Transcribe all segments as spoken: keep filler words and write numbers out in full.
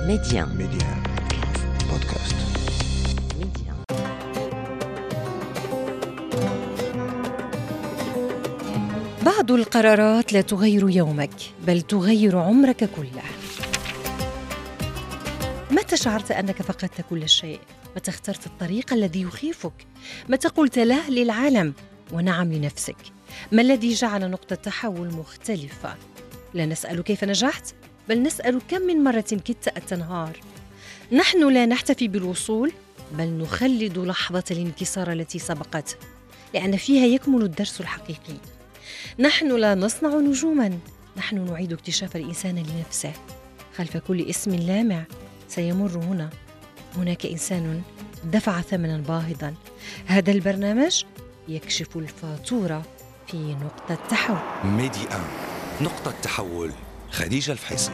ميديان ميديان بودكاست. ميديان بعض القرارات لا تغير يومك بل تغير عمرك كله. متى شعرت أنك فقدت كل شيء؟ متى اخترت الطريق الذي يخيفك؟ متى قلت لا للعالم ونعم لنفسك؟ ما الذي جعل نقطة تحول مختلفة؟ لا نسأل كيف نجحت بل نسأل كم من مرة كدت أن تنهار. نحن لا نحتفي بالوصول بل نخلد لحظة الانكسار التي سبقته، لأن فيها يكمن الدرس الحقيقي. نحن لا نصنع نجوما، نحن نعيد اكتشاف الإنسان لنفسه. خلف كل اسم لامع سيمر هنا هناك إنسان دفع ثمنا باهظا. هذا البرنامج يكشف الفاتورة في نقطة تحول. ميديان نقطة تحول. خديجة الفحيصي.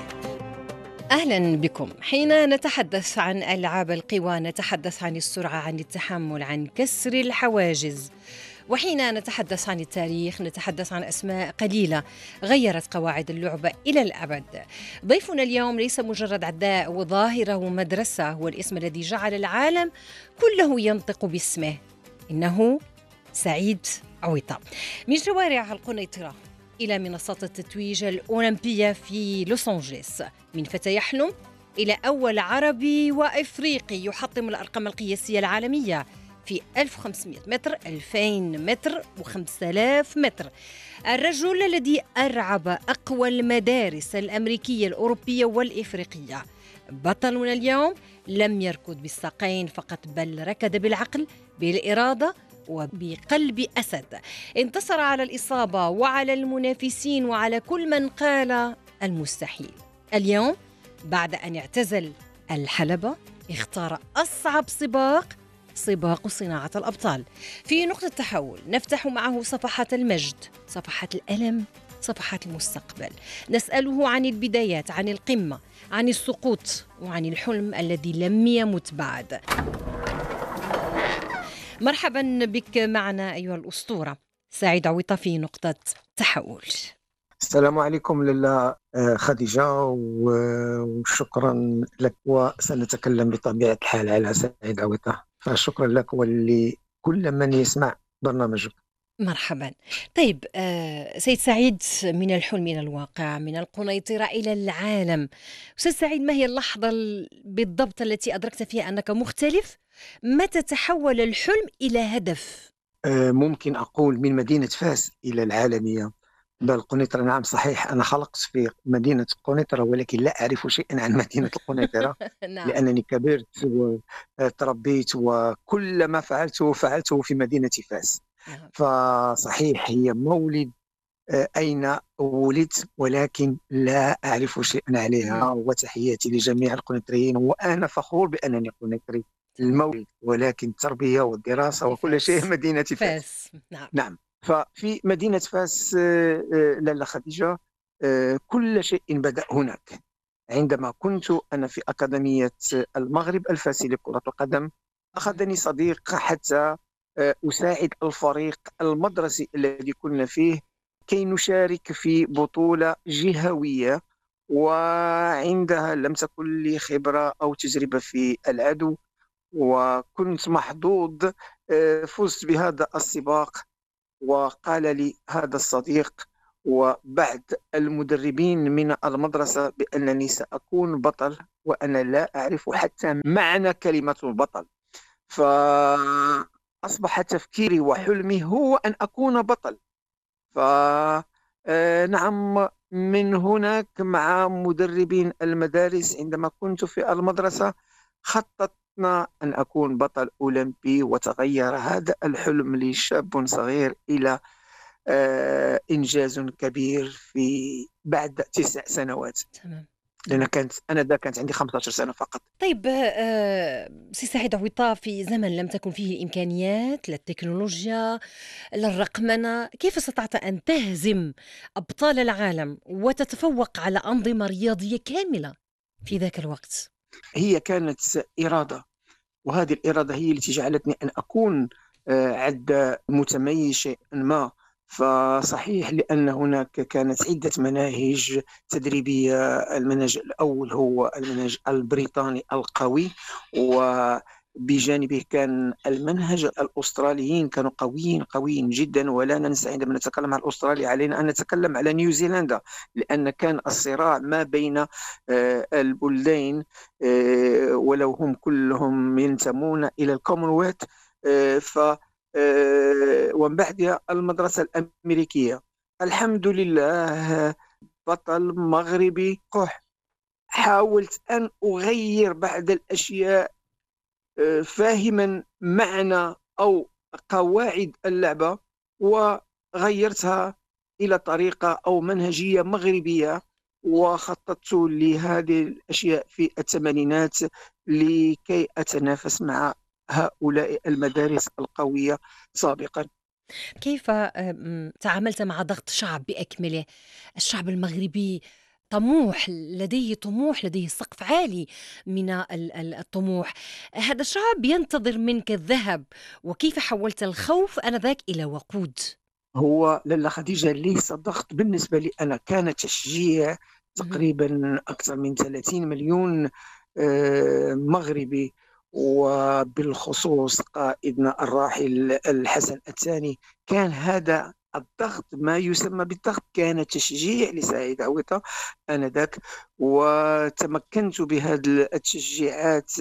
أهلا بكم. حين نتحدث عن ألعاب القوى نتحدث عن السرعة، عن التحمل، عن كسر الحواجز. وحين نتحدث عن التاريخ نتحدث عن أسماء قليلة غيرت قواعد اللعبة إلى الأبد. ضيفنا اليوم ليس مجرد عداء وظاهرة ومدرسة، هو الاسم الذي جعل العالم كله ينطق باسمه. إنه سعيد عويطة. من شوارع القنيطرة إلى منصات التتويج الأولمبية في لوس أنجلوس، من فتى يحلم إلى أول عربي وإفريقي يحطم الأرقام القياسية العالمية في ألف وخمسمائة متر، ألفين متر وخمسة آلاف متر. الرجل الذي أرعب أقوى المدارس الأمريكية الأوروبية والإفريقية. بطلنا اليوم لم يركض بالساقين فقط بل ركض بالعقل، بالإرادة وبقلب أسد. انتصر على الإصابة وعلى المنافسين وعلى كل من قال المستحيل. اليوم بعد أن اعتزل الحلبة اختار أصعب سباق، سباق صناعة الأبطال. في نقطة تحول نفتح معه صفحات المجد، صفحات الألم، صفحات المستقبل. نسأله عن البدايات، عن القمة، عن السقوط، وعن الحلم الذي لم يمت بعد. مرحبا بك معنا أيها الأسطورة سعيد عويطة في نقطة تحول. السلام عليكم لاله خديجة، وشكرا لك. وسنتكلم بطبيعة الحال على سعيد عويطة، فشكرا لك ولكل من يسمع برنامجك. مرحبا. طيب آه سيد سعيد، من الحلم إلى الواقع، من القنيطرة إلى العالم. أستاذ سعيد، ما هي اللحظة بالضبط التي أدركت فيها أنك مختلف؟ متى تحول الحلم إلى هدف؟ آه ممكن أقول من مدينة فاس إلى العالمية. بل القنيطرة، نعم صحيح، أنا خلقت في مدينة القنيطرة ولكن لا أعرف شيئا عن مدينة القنيطرة. نعم. لأنني كبرت وتربيت وكل ما فعلته فعلته في مدينة فاس. نعم. فصحيح هي مولد أين ولدت، ولكن لا أعرف شيئا عليها. وتحياتي لجميع القنيطريين، وأنا فخور بأنني قنيطري. المولد ولكن التربية والدراسة وكل شيء مدينة فاس. فاس. نعم. نعم. ففي مدينة فاس لاله خديجة كل شيء بدأ هناك عندما كنت أنا في أكاديمية المغرب الفاسي لكرة القدم. أخذني صديق حتى أساعد الفريق المدرسي الذي كنا فيه كي نشارك في بطولة جهوية، وعندها لم تكن لي خبرة أو تجربة في العدو، وكنت محظوظ. فزت بهذا السباق، وقال لي هذا الصديق وبعض المدربين من المدرسة بأنني سأكون بطل، وأنا لا أعرف حتى معنى كلمة البطل. فأصبح تفكيري وحلمي هو أن أكون بطل. فنعم، من هناك مع مدربين المدارس عندما كنت في المدرسة خططنا أن أكون بطل أولمبي، وتغير هذا الحلم لشاب صغير إلى آه إنجاز كبير في بعد تسع سنوات. تمام. لأن كانت أنا دا كانت عندي خمسة عشر سنة فقط. طيب آه سي سعيد عويطة، في زمن لم تكن فيه الإمكانيات، لا التكنولوجيا، لا الرقمنة، كيف استطعت أن تهزم أبطال العالم وتتفوق على أنظمة رياضية كاملة في ذاك الوقت؟ هي كانت إرادة، وهذه الإرادة هي التي جعلتني أن أكون آه عد متميز شيئا ما. فصحيح لأن هناك كانت عدة مناهج تدريبية. المنهج الأول هو المنهج البريطاني القوي، وبجانبه كان المنهج الأستراليين كانوا قويين قويين جدا. ولا ننسى عندما نتكلم عن أستراليا علينا أن نتكلم على نيوزيلندا، لأن كان الصراع ما بين آه، البلدين، آه، ولو هم كلهم ينتمون إلى الكومنولث. آه، ف آه، ومن بعدها المدرسة الأمريكية. الحمد لله بطل مغربي قح. حاولت أن أغير بعض الأشياء، آه، فاهما معنى أو قواعد اللعبة، وغيرتها إلى طريقة أو منهجية مغربية. وخططت لهذه الأشياء في الثمانينات لكي أتنافس مع هؤلاء المدارس القوية سابقا. كيف آم، تعاملت مع ضغط شعب بأكمله؟ الشعب المغربي طموح، لديه طموح، لديه سقف عالي من ال- ال- الطموح. هذا الشعب ينتظر منك الذهب، وكيف حولت الخوف آنذاك إلى وقود؟ هو لالا خديجة ليس ضغط بالنسبة لي أنا، كان تشجيع. مهم. تقريبا أكثر من ثلاثين مليون آه، مغربي، وبالخصوص قائدنا الراحل الحسن الثاني. كان هذا الضغط ما يسمى بالضغط، كان تشجيع لسعيد عويطة آنذاك. وتمكنت بهذه التشجيعات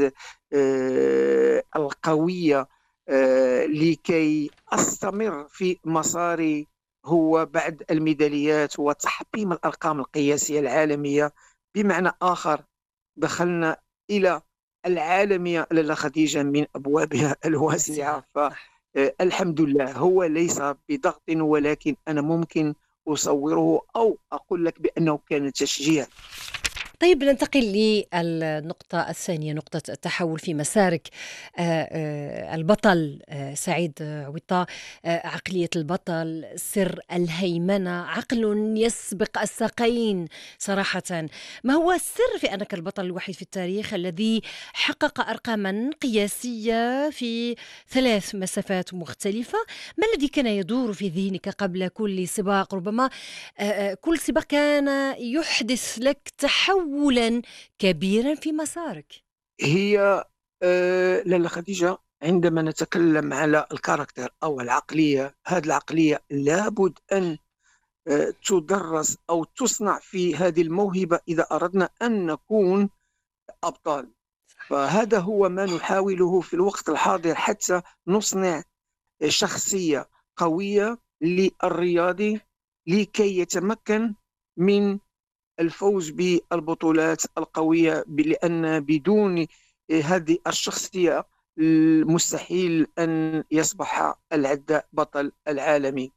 آه، القوية آه، لكي أستمر في مساري، هو بعد الميداليات وتحطيم الأرقام القياسية العالمية. بمعنى آخر، دخلنا إلى العالمية لاله خديجة من أبوابها الواسعة. واسعة، صح. فالحمد لله هو ليس بضغط، ولكن أنا ممكن أصوره أو أقول لك بأنه كان تشجيع. طيب، ننتقل للنقطة الثانية، نقطة التحول في مسارك. آه، آه، البطل آه، سعيد عويطة، آه، عقلية البطل، سر الهيمنة، عقل يسبق الساقين صراحة. ما هو السر في أنك البطل الوحيد في التاريخ الذي حقق أرقاما قياسية في ثلاث مسافات مختلفة؟ ما الذي كان يدور في ذهنك قبل كل سباق؟ ربما آه، آه، كل سباق كان يحدث لك تحولا كبيرا في مسارك. هي آه، لاله خديجة، عندما نتكلم على الكاركتر أو العقلية، هذه العقلية لابد أن آه، تدرس أو تصنع في هذه الموهبة إذا أردنا أن نكون أبطال. فهذا هو ما نحاوله في الوقت الحاضر، حتى نصنع شخصية قوية للرياضي لكي يتمكن من الفوز بالبطولات القوية. لأن بدون هذه الشخصية مستحيل أن يصبح العداء بطل العالمي.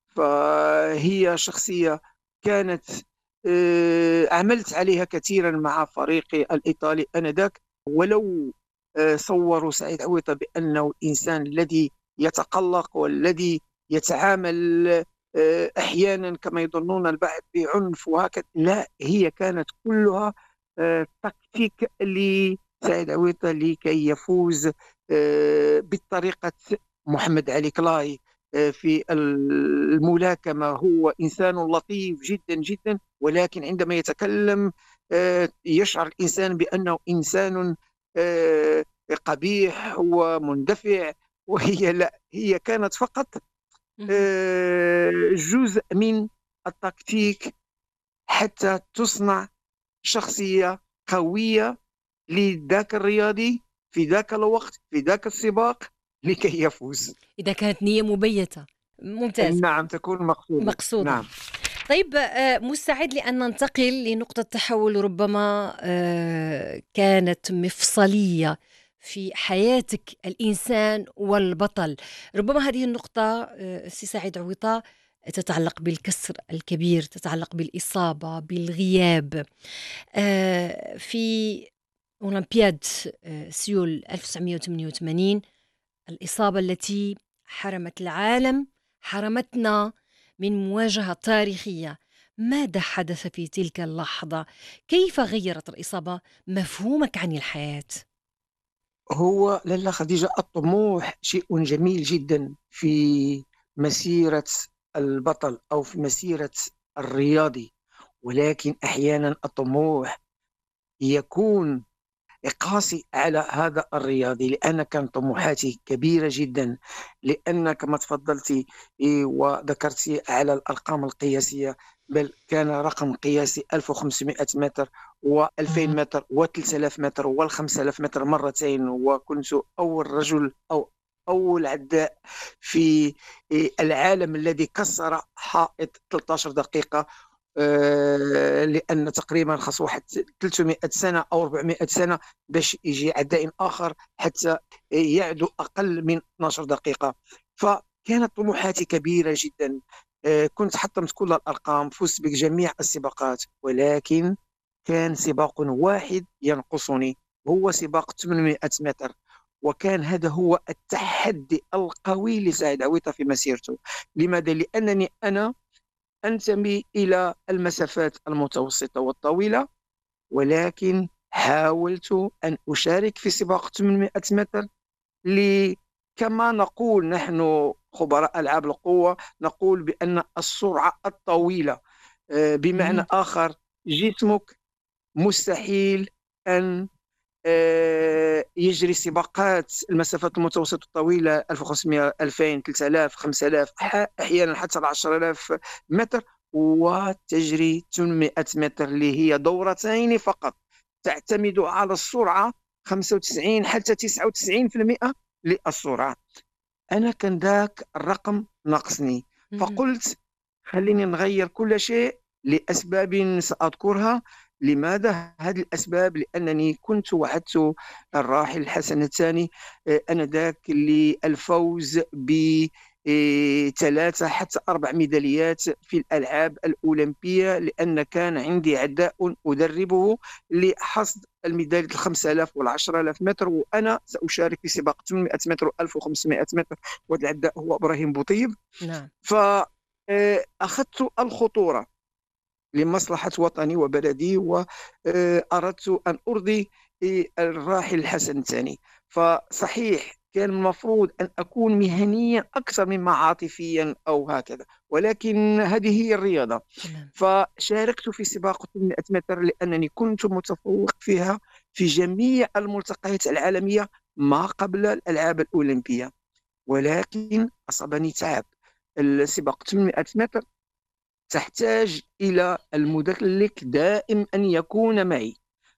فهي شخصية كانت آه، عملت عليها كثيرا مع فريقي الإيطالي آنذاك. ولو آه، صوروا سعيد عويطة بأنه الإنسان الذي يتقلق والذي يتعامل آه، أحيانا كما يظنون البعض بعنف وهكذا، لا، هي كانت كلها آه، تكتيك لسعيد عويطة لكي يفوز آه، بطريقة محمد علي كلاي آه، في الملاكمة. هو إنسان لطيف جدا جدا، ولكن عندما يتكلم آه، يشعر الإنسان بأنه إنسان آه، قبيح ومندفع. وهي لا، هي كانت فقط مهم. آه، جزء من التكتيك حتى تصنع شخصية قوية لذاك الرياضي في ذاك الوقت في ذاك السباق لكي يفوز. إذا كانت نية مبيتة، ممتاز، نعم، تكون مقصودة. مقصودة. نعم. طيب، آه، مستعد لأن ننتقل لنقطة تحول ربما آه، كانت مفصلية في حياتك الإنسان والبطل. ربما هذه النقطة آه، سي سعيد عويطة تتعلق بالكسر الكبير، تتعلق بالإصابة، بالغياب. آه، في أولمبياد آه، سيول ألف وتسعمائة وثمانية وثمانين، الإصابة التي حرمت العالم، حرمتنا من مواجهة تاريخية. ماذا حدث في تلك اللحظة؟ كيف غيرت الإصابة مفهومك عن الحياة؟ هو لاله خديجة، الطموح شيء جميل جدا في مسيرة البطل أو في مسيرة الرياضي، ولكن أحيانا الطموح يكون قاسي على هذا الرياضي، لأن كان طموحاتي كبيرة جدا، لأن كما تفضلتي إيه، وذكرتي على الأرقام القياسية، بل كان رقم قياسي ألف وخمسمائة متر و2000 متر و3000 متر و5000 متر مرتين، وكنت أول رجل أو أول عداء في إيه، العالم الذي كسر حائط ثلاثة عشر دقيقة. آه، لأن تقريبا خاص واحد ثلاثمائة سنة أو أربعمائة سنة باش يجي عداء آخر حتى يعدو أقل من اثنتي عشرة دقيقة. فكانت طموحاتي كبيرة جدا. آه، كنت حطمت كل الأرقام، فزت بجميع السباقات، ولكن كان سباق واحد ينقصني، هو سباق ثمانمائة متر. وكان هذا هو التحدي القوي لسعيد عويطة في مسيرته. لماذا؟ لأنني أنا أنتمي إلى المسافات المتوسطة والطويلة، ولكن حاولت أن أشارك في سباق ثمانمائة متر. ل- كما نقول نحن خبراء ألعاب القوة، نقول بأن السرعة الطويلة، آه، بمعنى مهم. آخر جسمك مستحيل أن آه، يجري سباقات المسافات المتوسطة الطويلة ألف وخمسمائة ألفين ثلاثة آلاف خمسة آلاف، ح- أحيانا حتى عشرة آلاف متر، وتجري ثمانمائة متر اللي هي دورتين فقط، تعتمد على السرعة خمسة وتسعين حتى تسعة وتسعين بالمئة للسرعة. أنا كان ذاك الرقم ناقصني، مهم. فقلت خليني نغير كل شيء لأسباب سأذكرها. لماذا هذه الأسباب؟ لأنني كنت وعدت الراحل حسن الثاني آه، أنذاك للفوز بثلاثة حتى أربع ميداليات في الألعاب الأولمبية، لأن كان عندي عداء أدربه لحصد الميدالية الخمسة آلاف والعشرة آلاف متر، وأنا سأشارك في سباق ثمانمائة متر وألف وخمسمائة متر، وهذا العداء هو إبراهيم بوطيب. نعم. فأخذت الخطورة لمصلحة وطني وبلدي، وأردت أن أرضي الراحل الحسن الثاني. فصحيح كان المفروض أن أكون مهنيا أكثر مما عاطفيا أو هكذا، ولكن هذه هي الرياضة. تمام. فشاركت في سباق ثمانمائة متر لأنني كنت متفوق فيها في جميع الملتقيات العالمية ما قبل الألعاب الأولمبية، ولكن أصابني تعب. السباق ثمانمائة متر تحتاج إلى المدلك دائم أن يكون معي،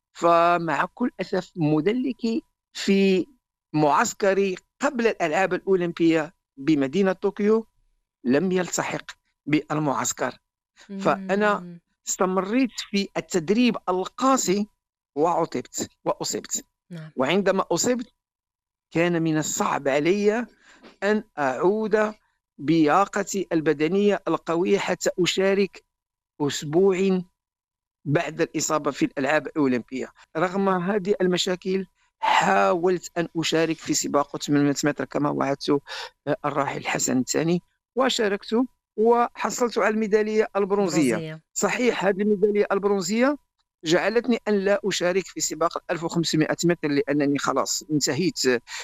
فمع كل أسف مدلكي في معسكري قبل الألعاب الأولمبية بمدينة طوكيو لم يلتحق بالمعسكر. فأنا مم. استمريت في التدريب القاسي وعطبت وأصبت. نعم. وعندما أصبت كان من الصعب علي أن أعود بلياقتي البدنية القوية حتى أشارك أسبوع بعد الإصابة في الألعاب الأولمبية. رغم هذه المشاكل حاولت أن أشارك في سباق ثمانمائة متر كما وعدت الراحل حسن الثاني، وشاركت وحصلت على الميدالية البرونزية. برونزية. صحيح هذه الميدالية البرونزية جعلتني أن لا أشارك في سباق ألف وخمسمائة متر، لأنني خلاص انتهيت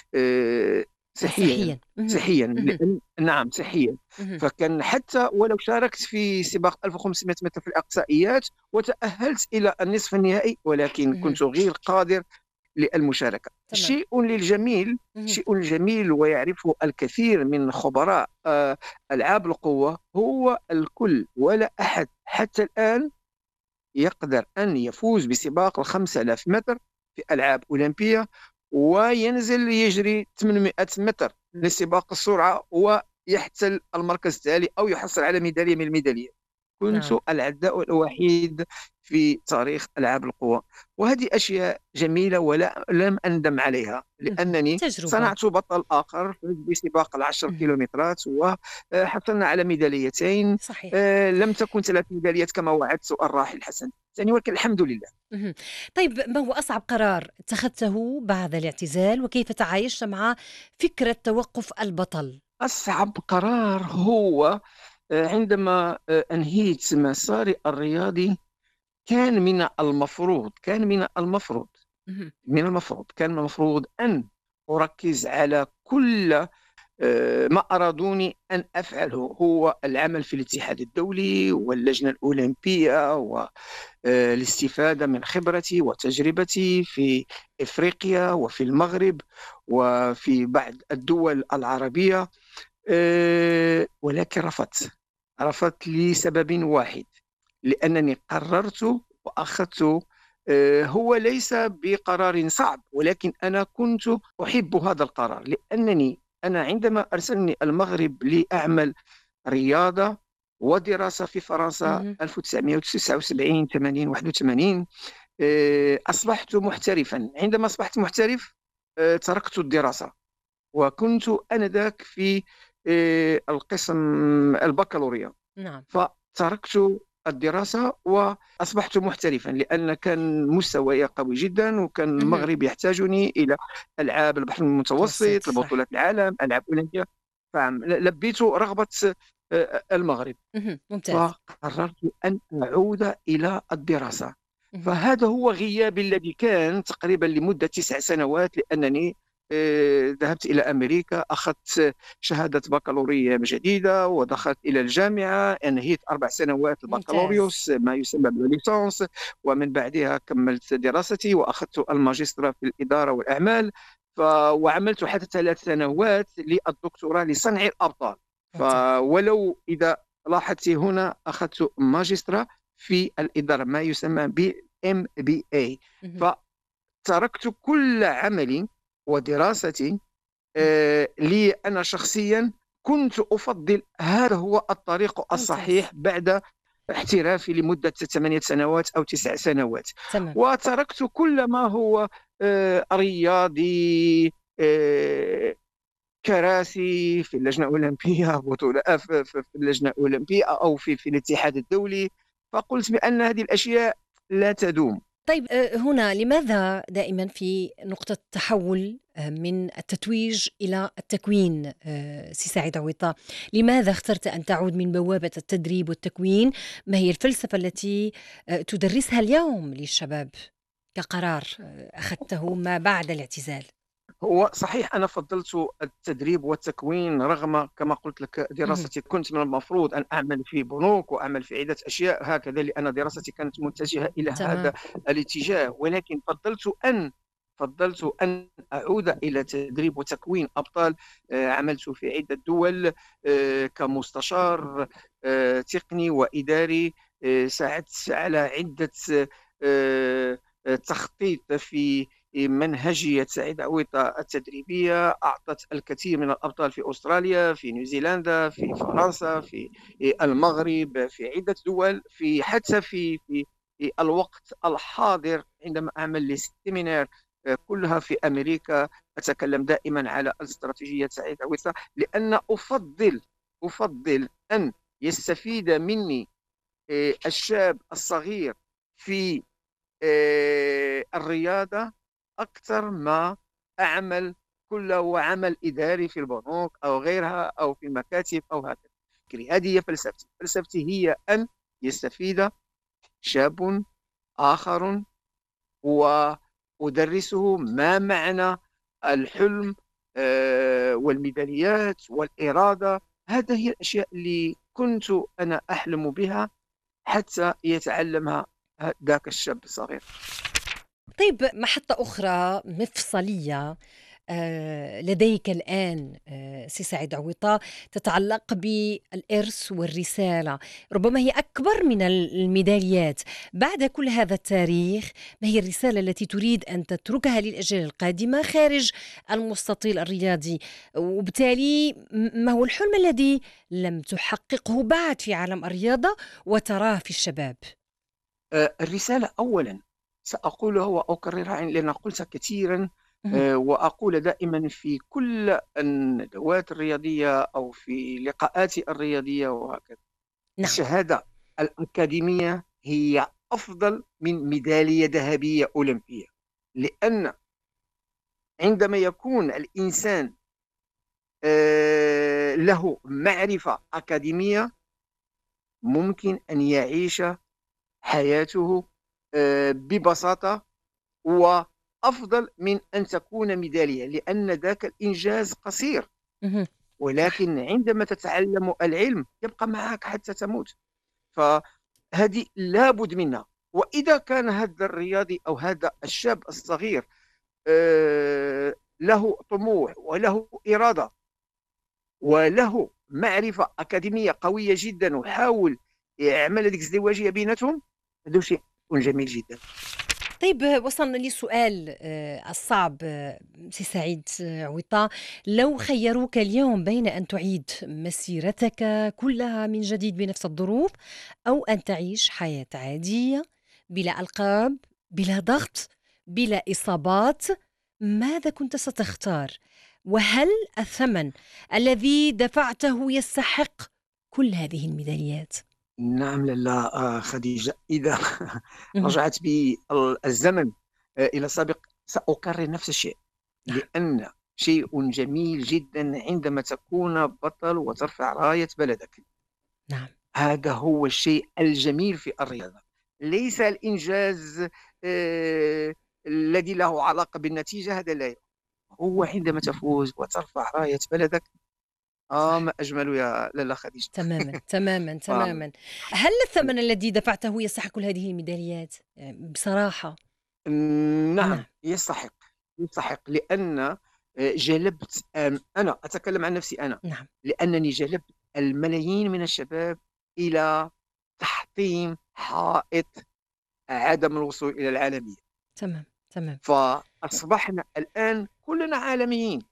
آه، صحيا. صحيا. مهم. صحيا مهم. لأن نعم صحيا. مهم. فكان حتى ولو شاركت في سباق ألف وخمسمائة متر في الإقصائيات وتأهلت إلى النصف النهائي، ولكن مهم. كنت غير قادر للمشاركة. تمام. شيء للجميل مهم. شيء جميل ويعرفه الكثير من خبراء آه، ألعاب القوة، هو الكل ولا أحد حتى الآن يقدر أن يفوز بسباق الخمسة آلاف متر في ألعاب أولمبية وينزل يجري ثمانمائة متر لسباق السرعة ويحتل المركز التالي أو يحصل على ميدالية من الميداليات. كنت نعم. العداء الوحيد في تاريخ ألعاب القوى، وهذه أشياء جميلة ولا لم أندم عليها، مهم. لأنني تجربة. صنعت بطل آخر فاز بسباق العشر مهم. كيلومترات وحصلنا على ميداليتين. صحيح. آه، لم تكن ثلاث ميداليات كما وعدت الراحل حسن ثاني، ولكن الحمد لله. مهم. طيب، ما هو أصعب قرار اتخذته بعد الاعتزال، وكيف تعايشت مع فكرة توقف البطل؟ أصعب قرار هو آه، عندما آه، أنهيت مساري الرياضي. كان من المفروض كان من المفروض مهم. من المفروض كان من المفروض أن أركز على كل آه، ما أرادوني أن أفعله هو العمل في الاتحاد الدولي واللجنة الأولمبية، والاستفادة من خبرتي وتجربتي في إفريقيا وفي المغرب وفي بعض الدول العربية. آه، ولكن رفضت رفضت لسبب واحد، لأنني قررت وأخذت. آه، هو ليس بقرار صعب، ولكن أنا كنت أحب هذا القرار، لأنني أنا عندما أرسلني المغرب لأعمل رياضة ودراسة في فرنسا مهم. ألف وتسعمائة وتسعة وسبعين ثمانين واحد وثمانين، آه، أصبحت محترفا. عندما أصبحت محترف آه، تركت الدراسة، وكنت آنذاك في آه، القسم البكالوريا، نعم. فتركت الدراسة وأصبحت محترفا، لأن كان مستواي قوي جدا، وكان مهم. المغرب يحتاجني إلى ألعاب البحر متوسط، المتوسط، صح. لبطولة العالم، ألعاب أولمبية. فلبيت رغبة آه، المغرب، مهم. ممتاز. فقررت أن أعود إلى الدراسة. مهم. فهذا هو غيابي الذي كان تقريبا لمدة تسع سنوات، لأنني آه، ذهبت إلى أمريكا، أخذت شهادة بكالوريا جديدة، ودخلت إلى الجامعة، أنهيت أربع سنوات ممتاز. البكالوريوس ما يسمى بالليسانس، ومن بعدها كملت دراستي وأخذت الماجسترا في الإدارة والأعمال. ف... وعملت حتى ثلاث سنوات للدكتوراه لصنع الأبطال. ممتاز. فولو إذا لاحظت هنا أخذت ماجسترا في الإدارة، ما يسمى ب إم بي إيه. مهم. فتركت كل عملي ودراستي. مهم. آه، لي أنا شخصيا كنت أفضل هذا هو الطريق ممتاز. الصحيح بعد احترافي لمدة ثمانية سنوات أو تسع سنوات. تمام. وتركت كل ما هو آه، رياضي، آه، كراسي في اللجنة الأولمبية، بطولة آه، في في- في اللجنة الأولمبية أو في في الاتحاد الدولي. فقلت بأن هذه الأشياء لا تدوم. طيب، آه، هنا لماذا دائما في نقطة تحول آه، من التتويج إلى التكوين؟ آه، سي سعيد عويطة، لماذا اخترت أن تعود من بوابة التدريب والتكوين؟ ما هي الفلسفة التي آه، تدرسها اليوم للشباب كقرار آه، أخذته ما بعد الاعتزال؟ هو صحيح أنا فضلت التدريب والتكوين، رغم كما قلت لك مهم. دراستي كنت من المفروض أن أعمل في بنوك وأعمل في عدة أشياء هكذا، لأن دراستي كانت متجهة إلى هذا تمام. الاتجاه. ولكن فضلت أن فضلت أن أعود إلى تدريب وتكوين أبطال. آه، عملت في عدة دول آه، كمستشار آه، تقني وإداري. آه، ساعدت على عدة آه، آه، تخطيط في منهجية سعيد عويطة التدريبية. أعطت الكثير من الأبطال في أستراليا، في نيوزيلندا، في فرنسا، في المغرب، في عدة دول، في حتى في في في الوقت الحاضر عندما أعمل للسيمينار كلها في أمريكا. أتكلم دائما على استراتيجية سعيد عويطة، لأن أفضل أفضل أن يستفيد مني آه، الشاب الصغير في آه، الرياضة أكثر ما أعمل كله عمل إداري في البنوك أو غيرها أو في المكاتب أو هكذا. هذه هي فلسفتي. فلسفتي هي أن يستفيد شاب آخر، وأدرسه ما معنى الحلم آه، والميداليات والإرادة. هذه هي الأشياء اللي كنت أنا أحلم بها حتى يتعلمها ذاك الشاب الصغير. طيب، محطة أخرى مفصلية آه، لديك الآن آه، سي سعيد عويطة تتعلق بالإرث والرسالة، ربما هي أكبر من الميداليات. بعد كل هذا التاريخ، ما هي الرسالة التي تريد أن تتركها للأجيال القادمة خارج المستطيل الرياضي؟ وبالتالي م- ما هو الحلم الذي لم تحققه بعد في عالم الرياضة وتراه في الشباب؟ آه، الرسالة أولا سأقولها وأكررها لأن قلتها كثيرا. مهم. آه، وأقول دائما في كل الندوات الرياضية أو في لقاءاتي الرياضية وهكذا: نعم. الشهادة الأكاديمية هي أفضل من ميدالية ذهبية أولمبية. لأن عندما يكون الإنسان آه، له معرفة أكاديمية، ممكن أن يعيش حياته آه، ببساطة، وأفضل من أن تكون ميدالية، لأن ذاك الإنجاز قصير. مهم. صح. ولكن عندما تتعلم العلم يبقى معك حتى تموت. فهذه لابد منها. وإذا كان هذا الرياضي أو هذا الشاب الصغير آه، له طموح وله إرادة وله معرفة أكاديمية قوية جدا وحاول يعمل هذيك الازدواجية بيناتهم، هذا شيء جميل جدا. طيب، وصلنا لسؤال آه، الصعب، آه، سي سعيد آه، عويطة. لو خيروك اليوم بين أن تعيد مسيرتك كلها من جديد بنفس الظروف، أو أن تعيش حياة عادية بلا ألقاب، بلا ضغط، بلا إصابات، ماذا كنت ستختار؟ وهل الثمن الذي دفعته يستحق كل هذه الميداليات؟ نعم لالا آه، خديجة، إذا مهم. رجعت بالزمن آه، إلى السابق سأكرر نفس الشيء، نعم. لأن شيء جميل جدا عندما تكون بطل وترفع راية بلدك. نعم. هذا هو الشيء الجميل في الرياضة، ليس الإنجاز آه، الذي له علاقة بالنتيجة، هذا لا يهم. هو عندما تفوز وترفع راية بلدك، آه صح. ما أجمل يا لالا خديجة. تماما تماما ف... تماما. هل الثمن الذي دفعته يستحق كل هذه الميداليات؟ يعني بصراحة. نعم نعم. يستحق، يستحق لأن آه، جلبت آم، أنا أتكلم عن نفسي أنا، نعم. لأنني جلبت الملايين من الشباب إلى تحطيم حائط عدم الوصول إلى العالمية. تمام. تمام. فأصبحنا الآن كلنا عالميين.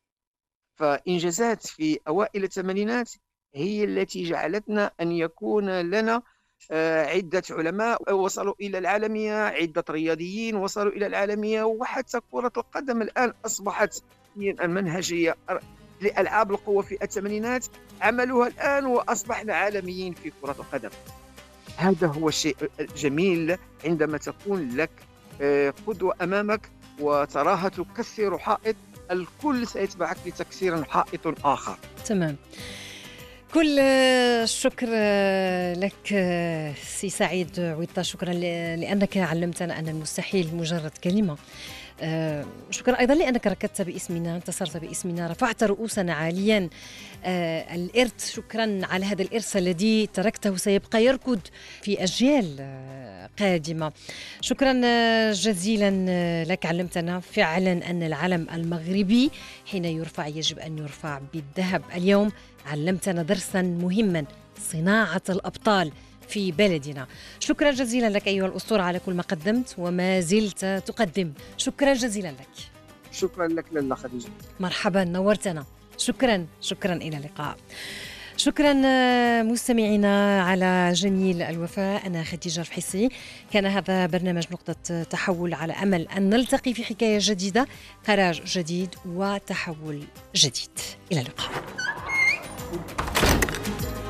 فإنجازات في أوائل الثمانينات هي التي جعلتنا أن يكون لنا آه، عدة علماء وصلوا إلى العالمية، عدة رياضيين وصلوا إلى العالمية، وحتى كرة القدم الآن أصبحت هي المنهجية لألعاب القوة في الثمانينات عملوها الآن وأصبحنا عالميين في كرة القدم. هذا هو الشيء الجميل عندما تكون لك آه، قدوة أمامك وتراها تكسر حائط، الكل سيتبعك لتكسير حائط آخر. تمام. كل الشكر لك سي سعيد عويطة، شكرا ل- لأنك علمتنا أن المستحيل مجرد كلمة. آه، شكرا أيضا لأنك ركضت باسمنا، انتصرت باسمنا، رفعت رؤوسنا عاليا. آه، الإرث، شكرا على هذا الإرث الذي تركته سيبقى يركض في أجيال آه، قادمة. شكرا آه، جزيلا آه، لك. علمتنا فعلا أن العلم المغربي حين يرفع يجب أن يرفع بالذهب. اليوم علمتنا درسا مهما، صناعة الأبطال في بلدنا. شكرا جزيلا لك أيها الأسطورة على كل ما قدمت وما زلت تقدم. شكرا جزيلا لك. شكرا لك لالا خديجة. مرحبا، نورتنا. شكرا شكرا، إلى اللقاء. شكرا مستمعينا على جميل الوفاء. أنا خديجة الفحيصي، كان هذا برنامج نقطة تحول، على أمل أن نلتقي في حكاية جديدة، قرار جديد وتحول جديد. إلى اللقاء.